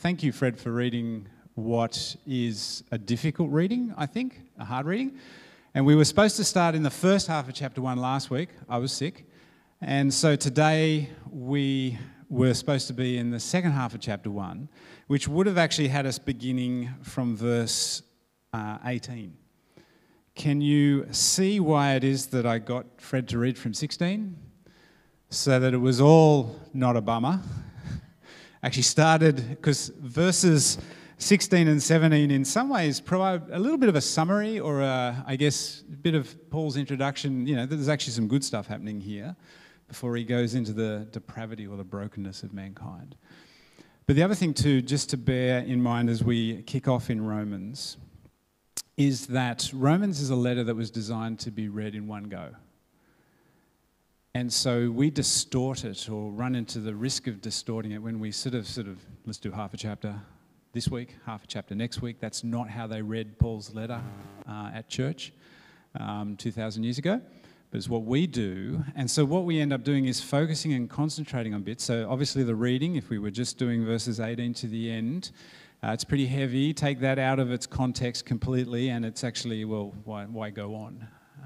Thank you, Fred, for reading what is a difficult reading, I think, a hard reading. And we were supposed to start in the first half of chapter 1 last week. I was sick. And so today we were supposed to be in the second half of chapter 1, which would have actually had us beginning from verse 18. Can you see why it is that I got Fred to read from 16? So that it was all not a bummer. Actually started, because verses 16 and 17 in some ways provide a little bit of a summary or I guess a bit of Paul's introduction. You know, there's actually some good stuff happening here before he goes into the depravity or the brokenness of mankind. But the other thing too, just to bear in mind as we kick off in Romans, is that Romans is a letter that was designed to be read in one go. And so we distort it or run into the risk of distorting it when we sort of, let's do half a chapter this week, half a chapter next week. That's not how they read Paul's letter at church 2,000 years ago. But it's what we do. And so what we end up doing is focusing and concentrating on bits. So obviously the reading, if we were just doing verses 18 to the end, it's pretty heavy. Take that out of its context completely and it's actually, well, why go on?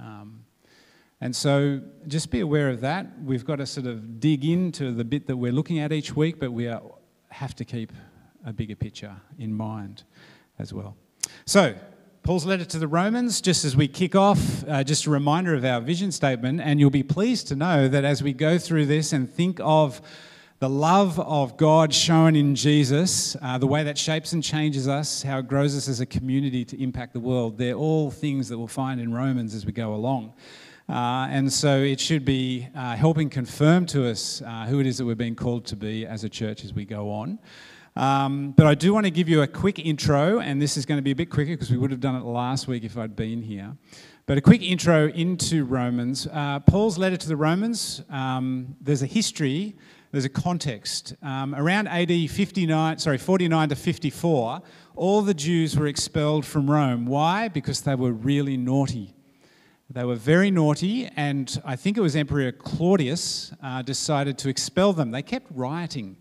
And so just be aware of that. We've got to sort of dig into the bit that we're looking at each week, but we have to keep a bigger picture in mind as well. So, Paul's letter to the Romans, just as we kick off, just a reminder of our vision statement, and you'll be pleased to know that as we go through this and think of the love of God shown in Jesus, the way that shapes and changes us, how it grows us as a community to impact the world, they're all things that we'll find in Romans as we go along. And so it should be helping confirm to us who it is that we're being called to be as a church as we go on. But I do want to give you a quick intro, and this is going to be a bit quicker because we would have done it last week if I'd been here. But a quick intro into Romans. Paul's letter to the Romans, there's a history, there's a context. Around AD 49 to 54, all the Jews were expelled from Rome. Why? Because they were really naughty. They were very naughty, and I think it was Emperor Claudius decided to expel them. They kept rioting.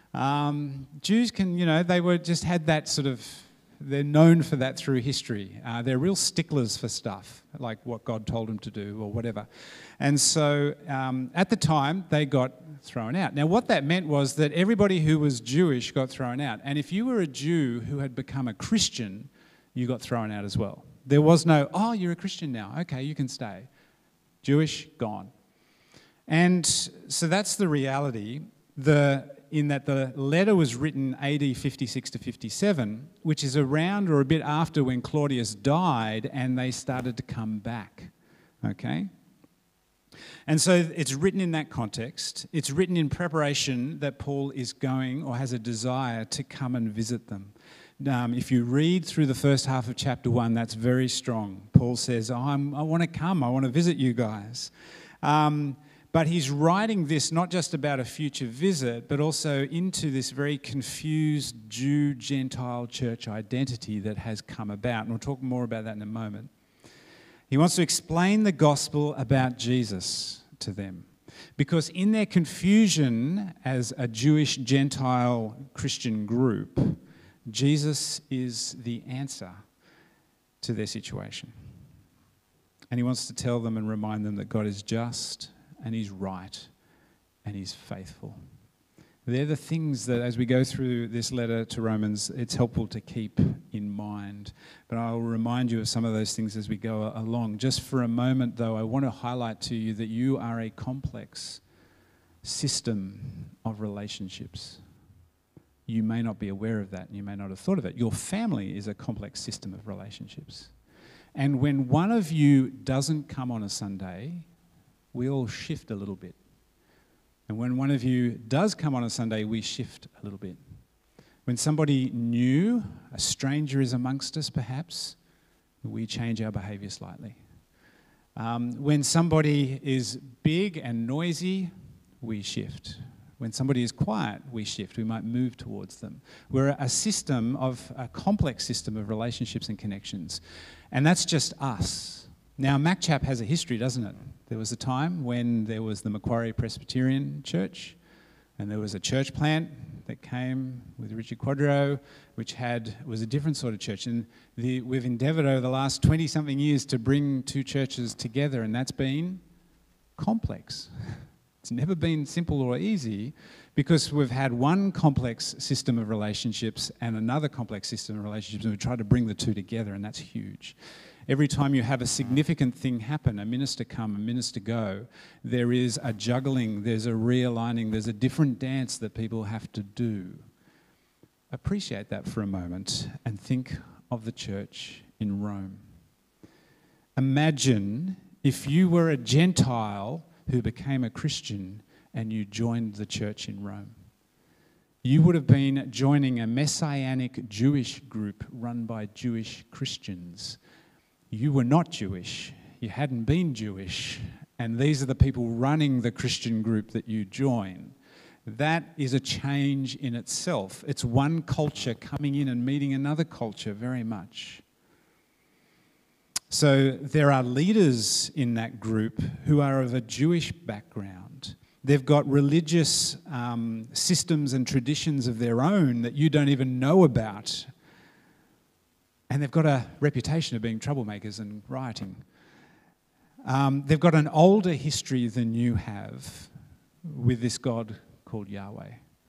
Jews they were just had that sort of, they're known for that through history. They're real sticklers for stuff, like what God told them to do or whatever. And so at the time, they got thrown out. Now, what that meant was that everybody who was Jewish got thrown out. And if you were a Jew who had become a Christian, you got thrown out as well. There was no, oh, you're a Christian now. Okay, you can stay. Jewish, gone. And so that's the reality, in that the letter was written AD 56 to 57, which is around or a bit after when Claudius died and they started to come back. Okay? And so it's written in that context. It's written in preparation that Paul is going or has a desire to come and visit them. If you read through the first half of chapter 1, that's very strong. Paul says, I want to come, I want to visit you guys. But he's writing this not just about a future visit, but also into this very confused Jew-Gentile church identity that has come about. And we'll talk more about that in a moment. He wants to explain the gospel about Jesus to them. Because in their confusion as a Jewish-Gentile Christian group, Jesus is the answer to their situation. And he wants to tell them and remind them that God is just and he's right and he's faithful. They're the things that as we go through this letter to Romans, it's helpful to keep in mind. But I'll remind you of some of those things as we go along. Just for a moment, though, I want to highlight to you that you are a complex system of relationships. You may not be aware of that and you may not have thought of it. Your family is a complex system of relationships. And when one of you doesn't come on a Sunday, we all shift a little bit. And when one of you does come on a Sunday, we shift a little bit. When somebody new, a stranger is amongst us perhaps, we change our behaviour slightly. When somebody is big and noisy, we shift. When somebody is quiet, we shift. We might move towards them. We're a complex system of relationships and connections. And that's just us. Now, MacChap has a history, doesn't it? There was a time when there was the Macquarie Presbyterian Church. And there was a church plant that came with Richard Quadro, which was a different sort of church. And we've endeavoured over the last 20-something years to bring two churches together, and that's been complex. It's never been simple or easy because we've had one complex system of relationships and another complex system of relationships, and we've tried to bring the two together, and that's huge. Every time you have a significant thing happen, a minister come, a minister go, there is a juggling, there's a realigning, there's a different dance that people have to do. Appreciate that for a moment and think of the church in Rome. Imagine if you were a Gentile who became a Christian and you joined the church in Rome. You would have been joining a messianic Jewish group run by Jewish Christians. You were not Jewish, you hadn't been Jewish, and these are the people running the Christian group that you join. That is a change in itself. It's one culture coming in and meeting another culture very much. So there are leaders in that group who are of a Jewish background. They've got religious systems and traditions of their own that you don't even know about. And they've got a reputation of being troublemakers and rioting. They've got an older history than you have with this God called Yahweh.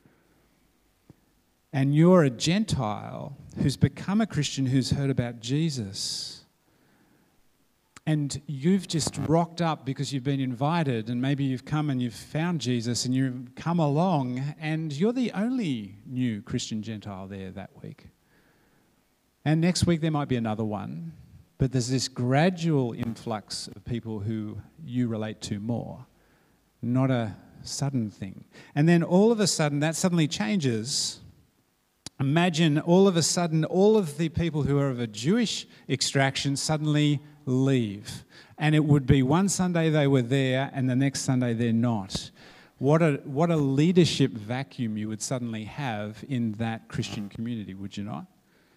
And you're a Gentile who's become a Christian who's heard about Jesus. And you've just rocked up because you've been invited, and maybe you've come and you've found Jesus and you've come along, and you're the only new Christian Gentile there that week. And next week there might be another one, but there's this gradual influx of people who you relate to more, not a sudden thing. And then all of a sudden that suddenly changes. Imagine all of a sudden all of the people who are of a Jewish extraction suddenly leave. And it would be one Sunday they were there and the next Sunday they're not. What a leadership vacuum you would suddenly have in that Christian community, would you not?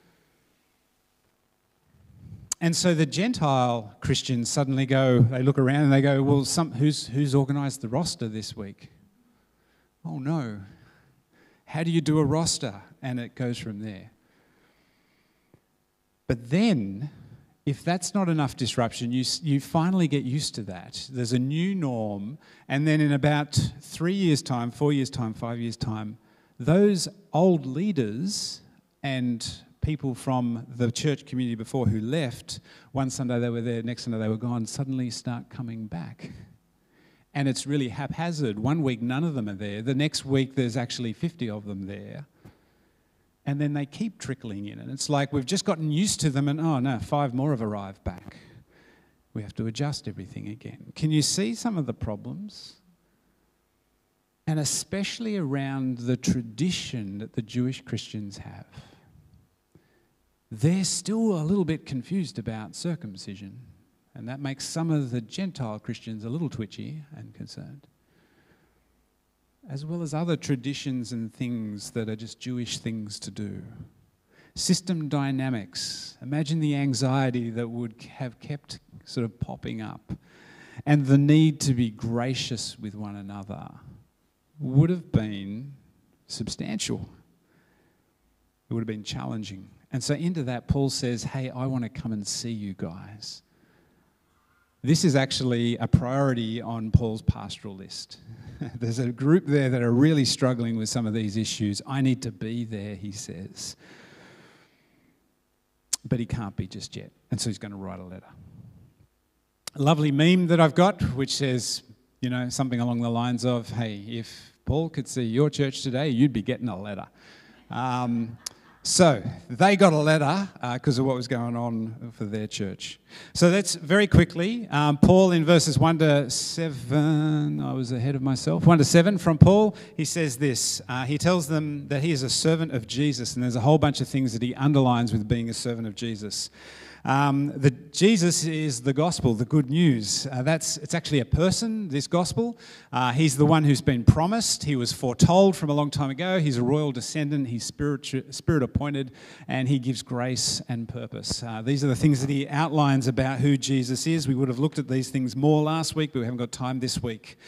And so the Gentile Christians suddenly they look around and they go, well, who's organised the roster this week? Oh no. How do you do a roster? And it goes from there. But then, if that's not enough disruption, you finally get used to that. There's a new norm, and then in about 3 years' time, 4 years' time, 5 years' time, those old leaders and people from the church community before who left, one Sunday they were there, next Sunday they were gone, suddenly start coming back. And it's really haphazard. One week none of them are there. The next week there's actually 50 of them there. And then they keep trickling in. And it's like we've just gotten used to them and, oh no, 5 more have arrived back. We have to adjust everything again. Can you see some of the problems? And especially around the tradition that the Jewish Christians have. They're still a little bit confused about circumcision, and that makes some of the Gentile Christians a little twitchy and concerned, as well as other traditions and things that are just Jewish things to do. System dynamics. Imagine the anxiety that would have kept sort of popping up, and the need to be gracious with one another would have been substantial. It would have been challenging. And so into that, Paul says, hey, I want to come and see you guys. This is actually a priority on Paul's pastoral list. There's a group there that are really struggling with some of these issues. I need to be there, he says. But he can't be just yet. And so he's going to write a letter. A lovely meme that I've got, which says, something along the lines of, hey, if Paul could see your church today, you'd be getting a letter. So they got a letter because of what was going on for their church. So that's very quickly. Paul in verses 1 to 7, I was ahead of myself. 1 to 7 from Paul, he says this. He tells them that he is a servant of Jesus, and there's a whole bunch of things that he underlines with being a servant of Jesus. Jesus is the gospel, the good news. It's actually a person, this gospel. He's the one who's been promised. He was foretold from a long time ago. He's a royal descendant. He's spirit appointed, and he gives grace and purpose. These are the things that he outlines about who Jesus is. We would have looked at these things more last week, but we haven't got time this week.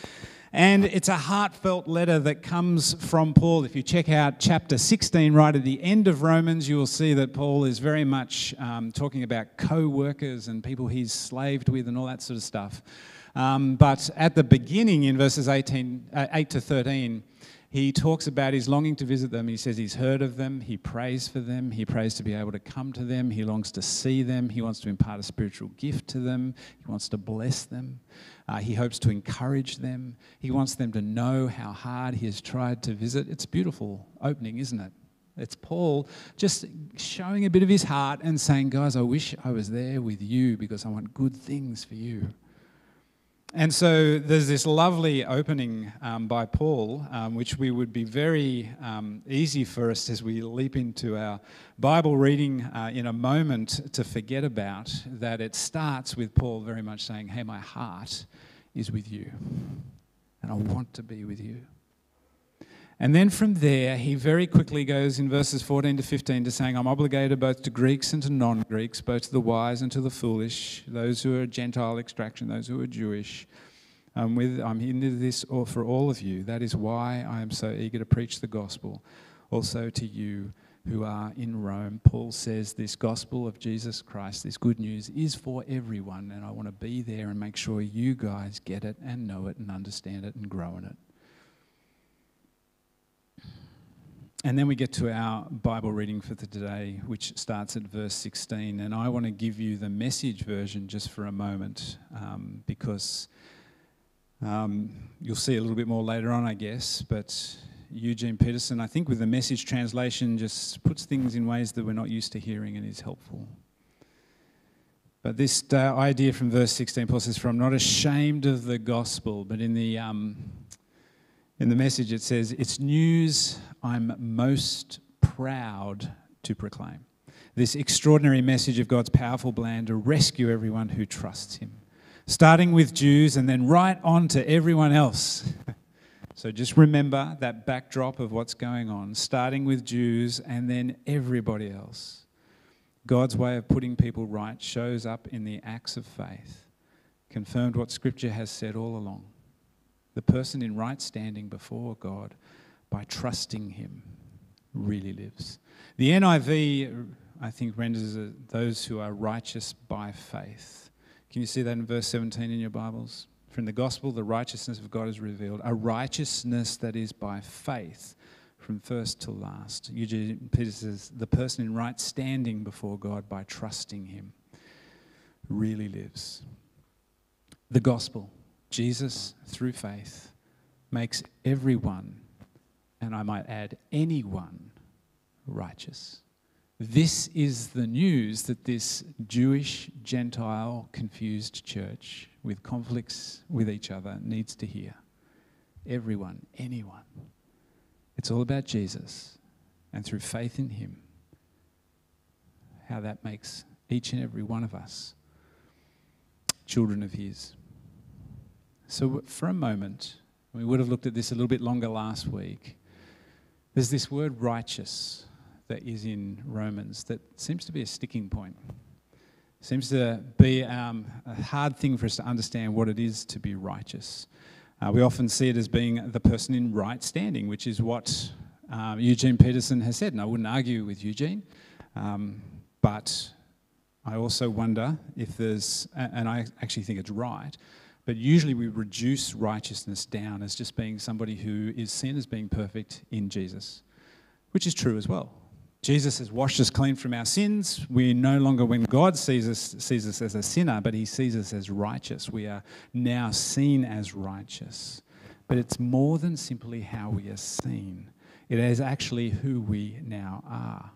And it's a heartfelt letter that comes from Paul. If you check out chapter 16, right at the end of Romans, you will see that Paul is very much talking about co-workers and people he's slaved with and all that sort of stuff. But at the beginning, in verses 8 to 13, he talks about his longing to visit them. He says he's heard of them. He prays for them. He prays to be able to come to them. He longs to see them. He wants to impart a spiritual gift to them. He wants to bless them. He hopes to encourage them. He wants them to know how hard he has tried to visit. It's a beautiful opening, isn't it? It's Paul just showing a bit of his heart and saying, guys, I wish I was there with you because I want good things for you. And so there's this lovely opening by Paul, which we would be very easy for us as we leap into our Bible reading in a moment to forget about, that it starts with Paul very much saying, hey, my heart is with you, and I want to be with you. And then from there, he very quickly goes in verses 14 to 15 to saying, I'm obligated both to Greeks and to non-Greeks, both to the wise and to the foolish, those who are Gentile extraction, those who are Jewish. I'm into this for all of you. That is why I am so eager to preach the gospel. Also to you who are in Rome. Paul says this gospel of Jesus Christ, this good news, is for everyone, and I want to be there and make sure you guys get it and know it and understand it and grow in it. And then we get to our Bible reading for today, which starts at verse 16. And I want to give you the Message version just for a moment, because you'll see a little bit more later on, I guess. But Eugene Peterson, I think with the Message translation, just puts things in ways that we're not used to hearing and is helpful. But this idea from verse 16, Paul says, "For I'm not ashamed of the gospel," but in the Message it says, "It's news I'm most proud to proclaim. This extraordinary message of God's powerful plan to rescue everyone who trusts him, starting with Jews and then right on to everyone else." So just remember that backdrop of what's going on, starting with Jews and then everybody else. God's way of putting people right shows up in the acts of faith, confirmed what Scripture has said all along. The person in right standing before God by trusting him really lives. The NIV, I think, renders it those who are righteous by faith. Can you see that in verse 17 in your Bibles? From the gospel, the righteousness of God is revealed, a righteousness that is by faith from first to last. Eugene Peterson says, the person in right standing before God by trusting him really lives. The gospel, Jesus through faith, makes everyone, and I might add anyone, righteous. This is the news that this Jewish, Gentile, confused church with conflicts with each other needs to hear. Everyone, anyone. It's all about Jesus, and through faith in him, how that makes each and every one of us children of his. So for a moment, we would have looked at this a little bit longer last week. There's this word righteous that is in Romans that seems to be a sticking point. Seems to be a hard thing for us to understand what it is to be righteous. We often see it as being the person in right standing, which is what Eugene Peterson has said, and I wouldn't argue with Eugene, but I also wonder if there's, and I actually think it's right, but usually we reduce righteousness down as just being somebody who is seen as being perfect in Jesus, which is true as well. Jesus has washed us clean from our sins. We no longer, when God sees us as a sinner, but he sees us as righteous. We are now seen as righteous. But it's more than simply how we are seen. It is actually who we now are.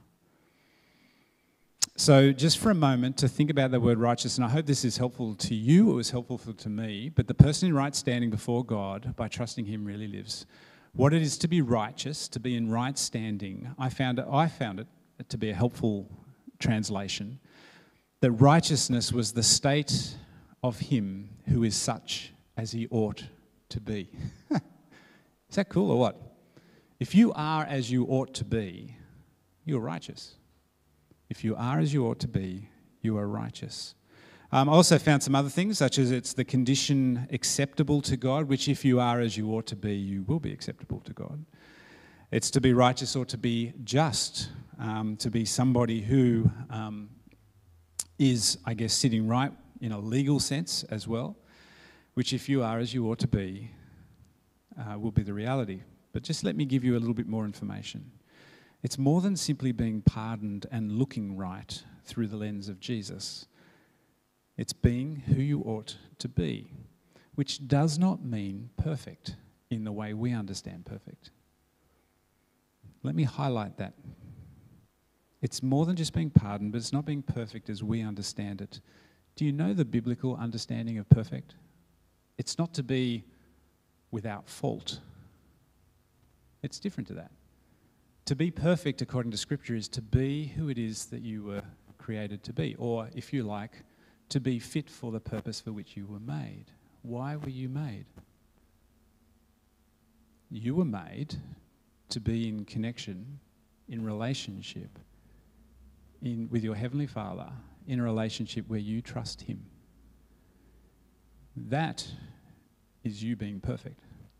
So just for a moment to think about the word righteous, and I hope this is helpful to you, it was helpful to me, but the person in right standing before God by trusting him really lives. What it is to be righteous, to be in right standing, I found it to be a helpful translation, that righteousness was the state of him who is such as he ought to be. Is that cool or what? If you are as you ought to be, you're righteous. If you are as you ought to be, you are righteous. I also found some other things, such as it's the condition acceptable to God, which if you are as you ought to be, you will be acceptable to God. It's to be righteous or to be just, to be somebody who is, I guess, sitting right in a legal sense as well, which if you are as you ought to be, will be the reality. But just let me give you a little bit more information. It's more than simply being pardoned and looking right through the lens of Jesus. It's being who you ought to be, which does not mean perfect in the way we understand perfect. Let me highlight that. It's more than just being pardoned, but it's not being perfect as we understand it. Do you know the biblical understanding of perfect? It's not to be without fault. It's different to that. To be perfect, according to Scripture, is to be who it is that you were created to be, or, if you like, to be fit for the purpose for which you were made. Why were you made? You were made to be in connection, in relationship, with your Heavenly Father, in a relationship where you trust Him. That is you being perfect.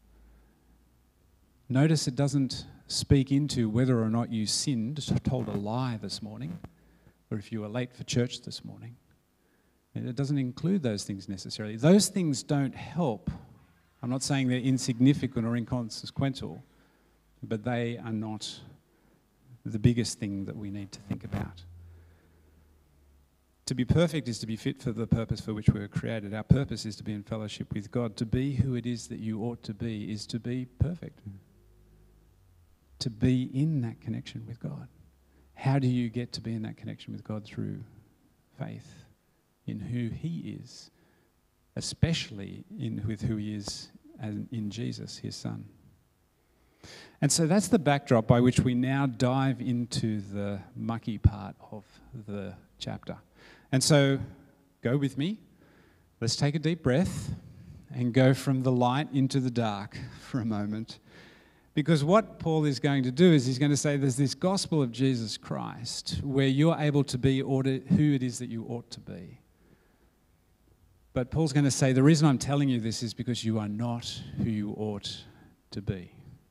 Notice it doesn't speak into whether or not you sinned, told a lie this morning, or if you were late for church this morning. It doesn't include those things necessarily. Those things don't help. I'm not saying they're insignificant or inconsequential, but they are not the biggest thing that we need to think about. To be perfect is to be fit for the purpose for which we were created. Our purpose is to be in fellowship with God. To be who it is that you ought to be is to be perfect. To be in that connection with God. How do you get to be in that connection with God? Through faith in who He is, especially with who He is in Jesus, His Son. And so that's the backdrop by which we now dive into the mucky part of the chapter. And so go with me. Let's take a deep breath and go from the light into the dark for a moment. Because what Paul is going to do is he's going to say there's this gospel of Jesus Christ where you're able to be who it is that you ought to be. But Paul's going to say the reason I'm telling you this is because you are not who you ought to be.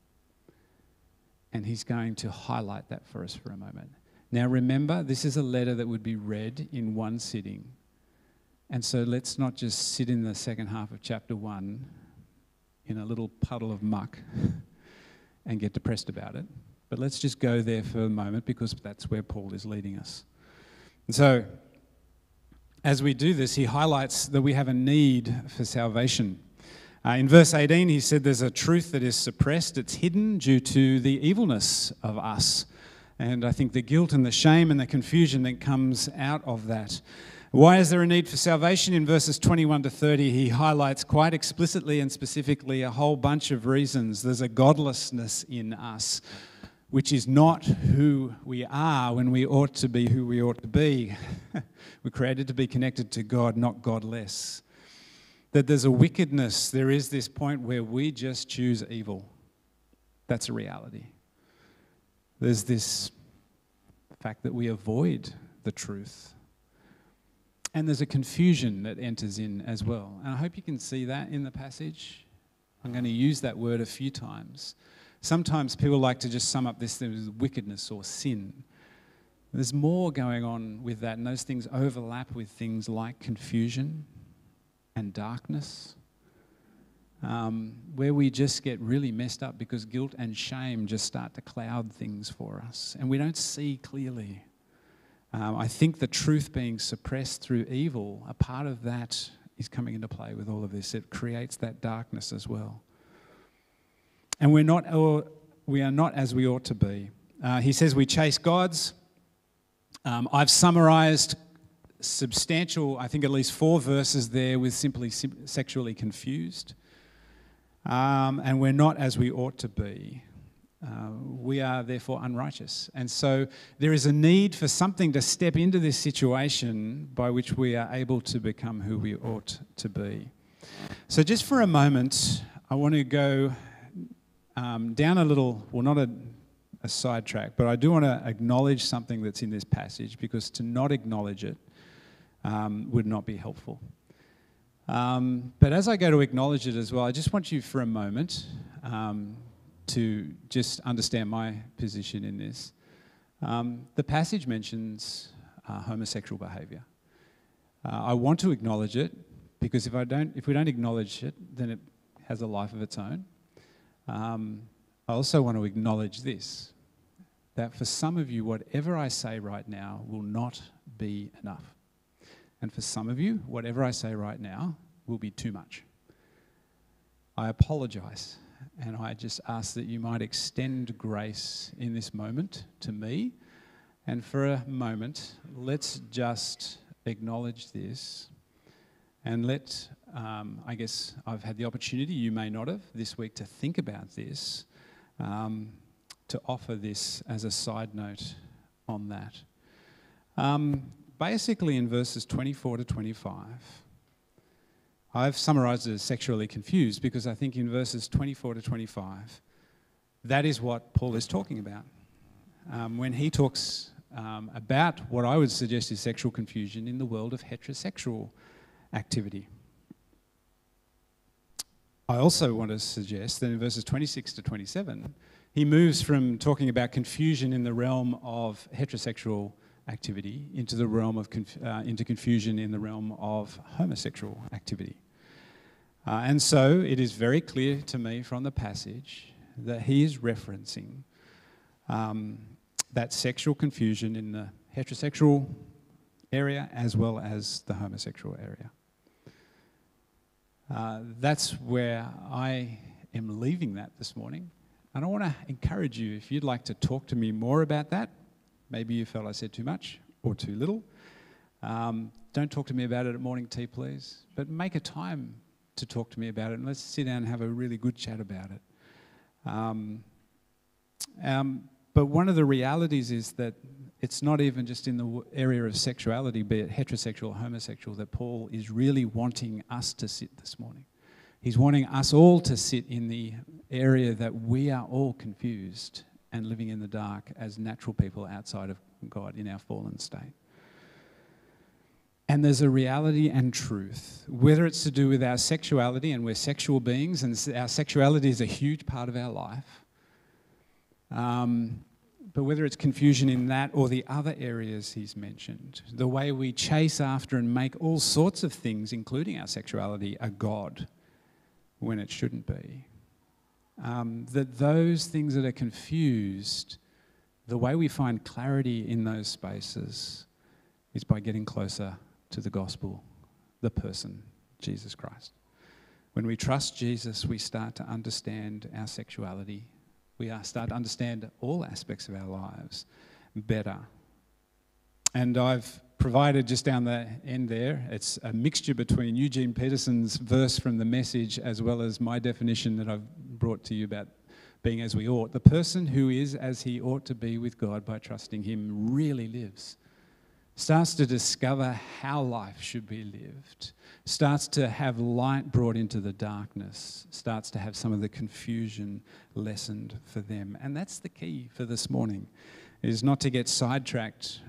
And he's going to highlight that for us for a moment. Now remember, this is a letter that would be read in one sitting. And so let's not just sit in the second half of chapter 1 in a little puddle of muck and get depressed about it. But let's just go there for a moment because that's where Paul is leading us. And so, as we do this, he highlights that we have a need for salvation. In verse 18, he said there's a truth that is suppressed. It's hidden due to the evilness of us. And I think the guilt and the shame and the confusion that comes out of that. Why is there a need for salvation? In verses 21 to 30, he highlights quite explicitly and specifically a whole bunch of reasons. There's a godlessness in us, which is not who we are when we ought to be who we ought to be. We're created to be connected to God, not godless. That there's a wickedness. There is this point where we just choose evil. That's a reality. There's this fact that we avoid the truth. And there's a confusion that enters in as well. And I hope you can see that in the passage. I'm going to use that word a few times. Sometimes people like to just sum up this thing as wickedness or sin. There's more going on with that, and those things overlap with things like confusion and darkness, where we just get really messed up because guilt and shame just start to cloud things for us, and we don't see clearly. I think the truth being suppressed through evil, a part of that is coming into play with all of this. It creates that darkness as well. And we are not as we ought to be. He says we chase gods. I've summarized substantial, I think at least 4 verses there with simply sexually confused. And we're not as we ought to be. We are therefore unrighteous. And so there is a need for something to step into this situation by which we are able to become who we ought to be. So just for a moment, I want to go down a little, well, not a sidetrack, but I do want to acknowledge something that's in this passage, because to not acknowledge it would not be helpful. But as I go to acknowledge it as well, I just want you for a moment to just understand my position in this. The passage mentions homosexual behaviour. I want to acknowledge it because if we don't acknowledge it, then it has a life of its own. I also want to acknowledge this, that for some of you, whatever I say right now will not be enough. And for some of you, whatever I say right now will be too much. I apologise, and I just ask that you might extend grace in this moment to me. And for a moment, let's just acknowledge this and I guess I've had the opportunity, you may not have, this week to think about this, to offer this as a side note on that. Basically in verses 24 to 25, I've summarised it as sexually confused because I think in verses 24 to 25, that is what Paul is talking about. When he talks about what I would suggest is sexual confusion in the world of heterosexual activity. I also want to suggest that in verses 26 to 27, he moves from talking about confusion in the realm of heterosexual activity into the realm of into confusion in the realm of homosexual activity. And so it is very clear to me from the passage that he is referencing that sexual confusion in the heterosexual area as well as the homosexual area. That's where I am leaving that this morning. And I want to encourage you, if you'd like to talk to me more about that, maybe you felt I said too much or too little, don't talk to me about it at morning tea, please, but make a time to talk to me about it and let's sit down and have a really good chat about it. But one of the realities is that it's not even just in the area of sexuality, be it heterosexual or homosexual, that Paul is really wanting us to sit this morning. He's wanting us all to sit in the area that we are all confused and living in the dark as natural people outside of God in our fallen state. And there's a reality and truth, whether it's to do with our sexuality, and we're sexual beings, and our sexuality is a huge part of our life. But whether it's confusion in that or the other areas he's mentioned, the way we chase after and make all sorts of things, including our sexuality, a god when it shouldn't be. That those things that are confused, the way we find clarity in those spaces is by getting closer to the gospel, the person, Jesus Christ. When we trust Jesus, we start to understand our sexuality. We start to understand all aspects of our lives better. And I've provided just down the end there, it's a mixture between Eugene Peterson's verse from the Message as well as my definition that I've brought to you about being as we ought. The person who is as he ought to be with God by trusting him really lives. Starts to discover how life should be lived, starts to have light brought into the darkness, starts to have some of the confusion lessened for them. And that's the key for this morning, is not to get sidetracked,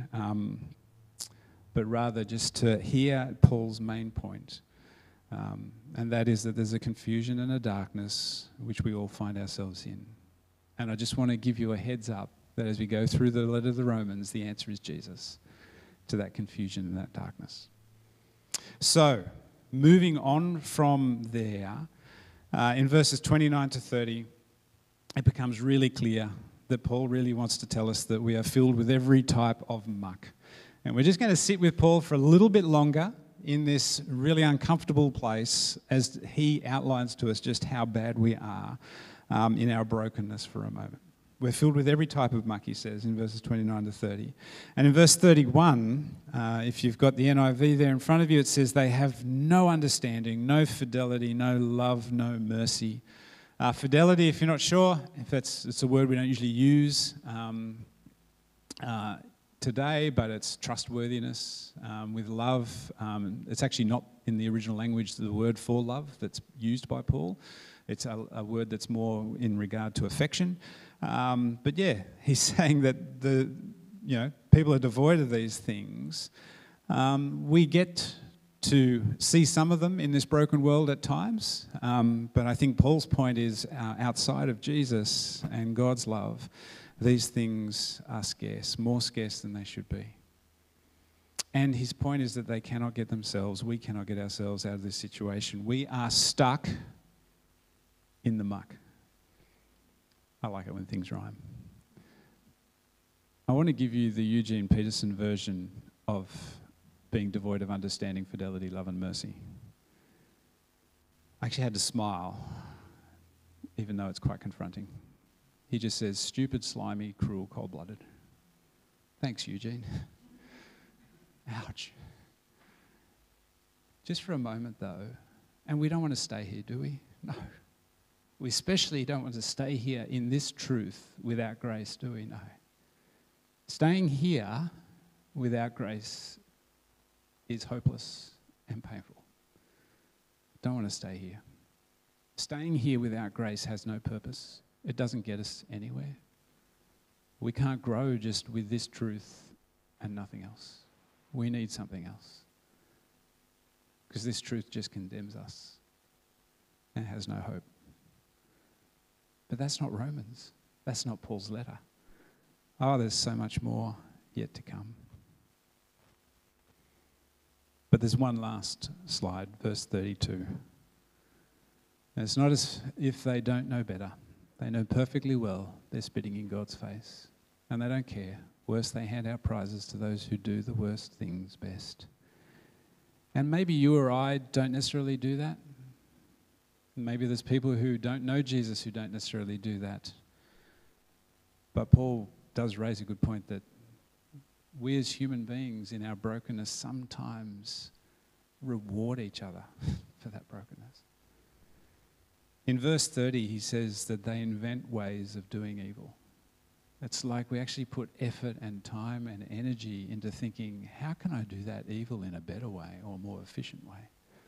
but rather just to hear Paul's main point. And that is that there's a confusion and a darkness which we all find ourselves in. And I just want to give you a heads up that as we go through the letter of the Romans, the answer is Jesus to that confusion and that darkness. So, moving on from there, in verses 29 to 30, it becomes really clear that Paul really wants to tell us that we are filled with every type of muck. And we're just going to sit with Paul for a little bit longer in this really uncomfortable place as he outlines to us just how bad we are in our brokenness for a moment. We're filled with every type of muck, he says, in verses 29 to 30. And in verse 31, if you've got the NIV there in front of you, it says, they have no understanding, no fidelity, no love, no mercy. Fidelity, if you're not sure, it's a word we don't usually use today, but it's trustworthiness. With love, it's actually not in the original language the word for love that's used by Paul. It's a word that's more in regard to affection. But yeah, he's saying that people are devoid of these things. We get to see some of them in this broken world at times, but I think Paul's point is outside of Jesus and God's love, these things are scarce, more scarce than they should be. And his point is that we cannot get ourselves out of this situation. We are stuck in the muck. I like it when things rhyme. I want to give you the Eugene Peterson version of being devoid of understanding, fidelity, love, and mercy. I actually had to smile, even though it's quite confronting. He just says, stupid, slimy, cruel, cold-blooded. Thanks, Eugene. Ouch. Just for a moment, though, and we don't want to stay here, do we? No. We especially don't want to stay here in this truth without grace, do we? No. Staying here without grace is hopeless and painful. Don't want to stay here. Staying here without grace has no purpose. It doesn't get us anywhere. We can't grow just with this truth and nothing else. We need something else. Because this truth just condemns us and has no hope. But that's not Romans. That's not Paul's letter. Oh, there's so much more yet to come. But there's one last slide, verse 32. And it's not as if they don't know better. They know perfectly well they're spitting in God's face. And they don't care. Worse, they hand out prizes to those who do the worst things best. And maybe you or I don't necessarily do that. Maybe there's people who don't know Jesus who don't necessarily do that. But Paul does raise a good point that we as human beings in our brokenness sometimes reward each other for that brokenness. In verse 30, he says that they invent ways of doing evil. It's like we actually put effort and time and energy into thinking, how can I do that evil in a better way or a more efficient way?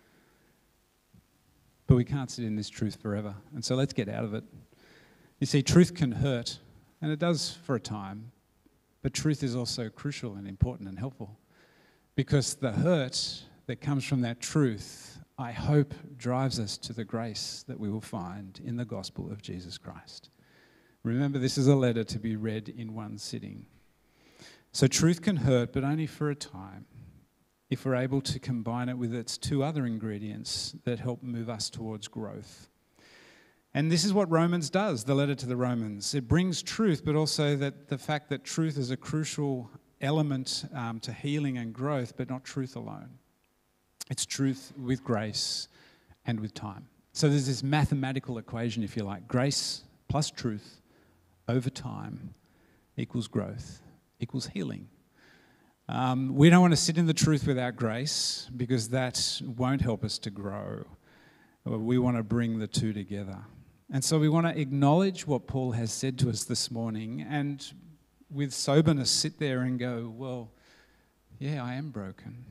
But we can't sit in this truth forever. And so let's get out of it. You see, truth can hurt, and it does for a time. But truth is also crucial and important and helpful. Because the hurt that comes from that truth, I hope, drives us to the grace that we will find in the gospel of Jesus Christ. Remember, this is a letter to be read in one sitting. So truth can hurt, but only for a time, if we're able to combine it with its two other ingredients that help move us towards growth. And this is what Romans does, the letter to the Romans. It brings truth, but also that the fact that truth is a crucial element to healing and growth, but not truth alone. It's truth with grace and with time. So there's this mathematical equation, if you like. Grace plus truth over time equals growth, equals healing. We don't want to sit in the truth without grace because that won't help us to grow. We want to bring the two together. And so we want to acknowledge what Paul has said to us this morning and with soberness sit there and go, well, yeah, I am broken.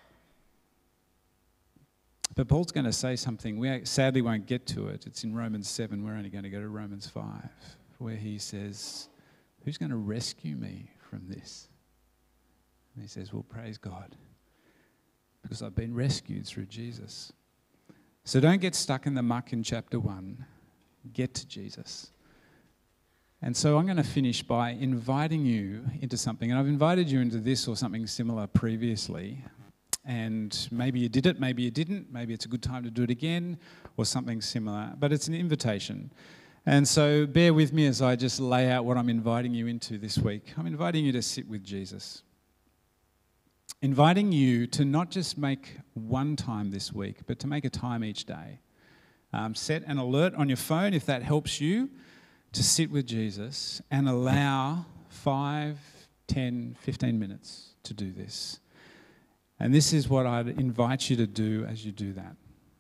But Paul's going to say something. We sadly won't get to it. It's in Romans 7. We're only going to go to Romans 5, where he says, who's going to rescue me from this? And he says, well, praise God, because I've been rescued through Jesus. So don't get stuck in the muck in chapter 1. Get to Jesus. And so I'm going to finish by inviting you into something. And I've invited you into this or something similar previously. And maybe you did it, maybe you didn't. Maybe it's a good time to do it again or something similar. But it's an invitation. And so bear with me as I just lay out what I'm inviting you into this week. I'm inviting you to sit with Jesus. Inviting you to not just make one time this week, but to make a time each day. Set an alert on your phone if that helps you to sit with Jesus and allow 5, 10, 15 minutes to do this. And this is what I'd invite you to do as you do that.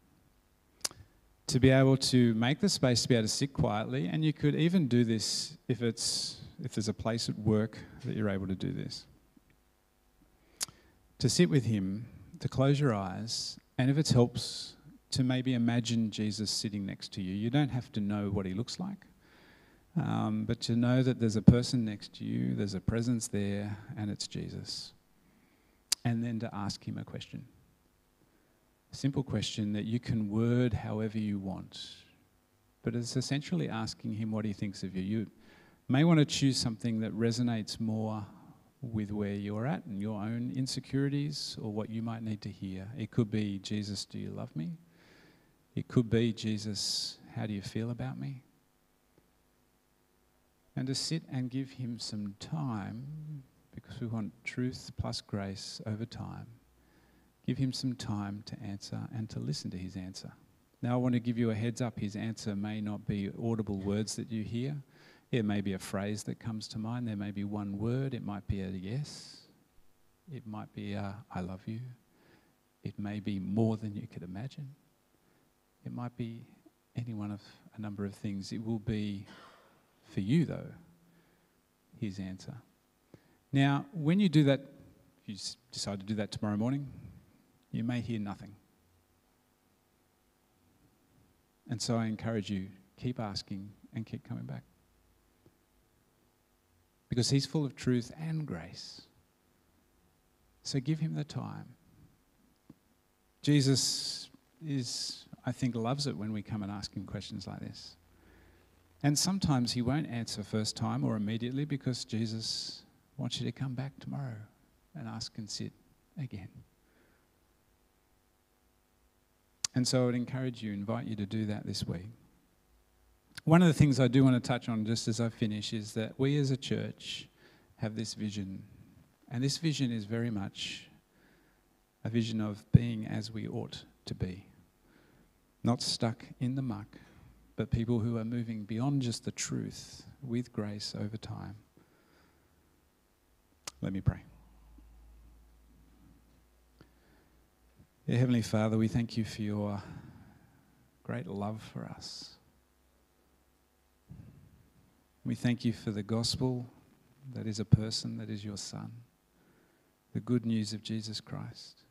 To be able to make the space to be able to sit quietly, and you could even do this if there's a place at work that you're able to do this. To sit with him, to close your eyes, and if it helps, to maybe imagine Jesus sitting next to you. You don't have to know what he looks like, but to know that there's a person next to you, there's a presence there, and it's Jesus. and then to ask him a question. A simple question that you can word however you want, but it's essentially asking him what he thinks of you. You may want to choose something that resonates more with where you're at and your own insecurities or what you might need to hear. It could be, Jesus, do you love me? It could be, Jesus, how do you feel about me? And to sit and give him some time, because we want truth plus grace over time. Give him some time to answer and to listen to his answer. Now I want to give you a heads up. His answer may not be audible words that you hear. It may be a phrase that comes to mind. There may be one word. It might be a yes. It might be a I love you. It may be more than you could imagine. It might be any one of a number of things. It will be, for you though, his answer. Now, when you do that, if you decide to do that tomorrow morning, you may hear nothing. And so I encourage you, keep asking and keep coming back. Because he's full of truth and grace. So give him the time. Jesus I think, loves it when we come and ask him questions like this. And sometimes he won't answer first time or immediately because Jesus wants you to come back tomorrow and ask and sit again. And so I would encourage you, invite you to do that this week. One of the things I do want to touch on just as I finish is that we as a church have this vision. And this vision is very much a vision of being as we ought to be. Not stuck in the muck, but people who are moving beyond just the truth with grace over time. Let me pray. Dear Heavenly Father, we thank you for your great love for us. We thank you for the gospel that is a person, that is your Son, the good news of Jesus Christ,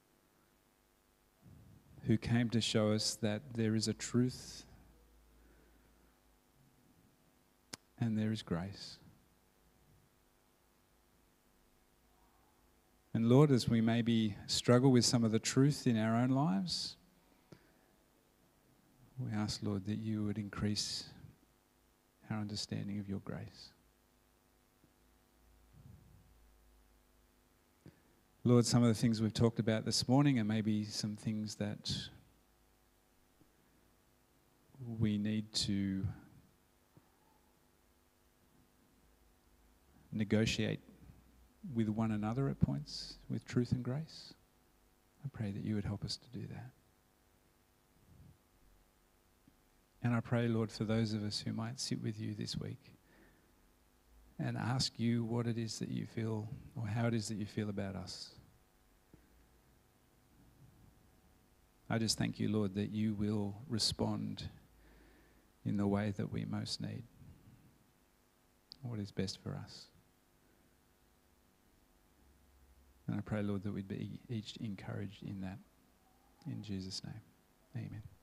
who came to show us that there is a truth and there is grace. And Lord, as we maybe struggle with some of the truth in our own lives, we ask, Lord, that you would increase our understanding of your grace. Lord, some of the things we've talked about this morning are maybe some things that we need to negotiate with one another at points with truth and grace. I pray that you would help us to do that. And I pray, Lord, for those of us who might sit with you this week and ask you what it is that you feel, or how it is that you feel about us. I just thank you, Lord, that you will respond in the way that we most need, what is best for us. And I pray, Lord, that we'd be each encouraged in that. In Jesus' name, amen.